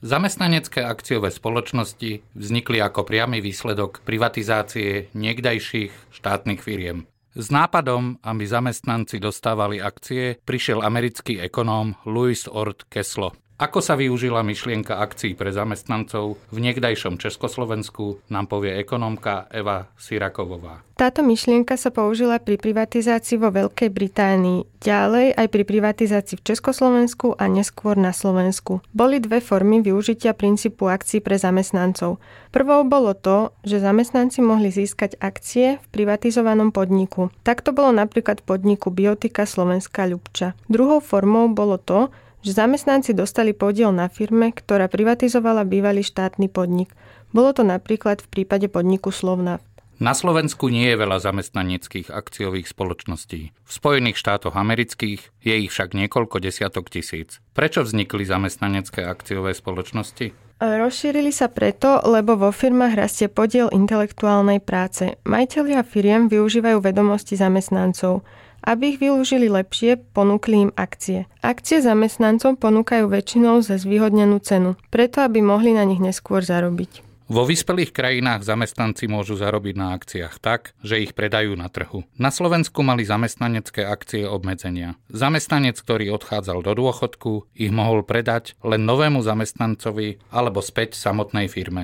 Zamestnanecké akciové spoločnosti vznikli ako priamy výsledok privatizácie niekdajších štátnych firiem. S nápadom, aby zamestnanci dostávali akcie, prišiel americký ekonóm Louis Ord Keslo. Ako sa využila myšlienka akcií pre zamestnancov v niekdajšom Československu, nám povie ekonómka Eva Sirakovová. Táto myšlienka sa použila pri privatizácii vo Veľkej Británii, ďalej aj pri privatizácii v Československu a neskôr na Slovensku. Boli dve formy využitia princípu akcií pre zamestnancov. Prvou bolo to, že zamestnanci mohli získať akcie v privatizovanom podniku. Takto bolo napríklad v podniku Biotika Slovenská Ľubča. Druhou formou bolo to, že zamestnanci dostali podiel na firme, ktorá privatizovala bývalý štátny podnik. Bolo to napríklad v prípade podniku Slovnaft. Na Slovensku nie je veľa zamestnaneckých akciových spoločností. V Spojených štátoch amerických je ich však niekoľko desiatok tisíc. Prečo vznikli zamestnanecké akciové spoločnosti? Rozšírili sa preto, lebo vo firmách rastie podiel intelektuálnej práce. Majitelia firiem využívajú vedomosti zamestnancov. Aby ich využili lepšie, ponúkli im akcie. Akcie zamestnancom ponúkajú väčšinou za zvýhodnenú cenu, preto aby mohli na nich neskôr zarobiť. Vo vyspelých krajinách zamestnanci môžu zarobiť na akciách tak, že ich predajú na trhu. Na Slovensku mali zamestnanecké akcie obmedzenia. Zamestnanec, ktorý odchádzal do dôchodku, ich mohol predať len novému zamestnancovi alebo späť samotnej firme.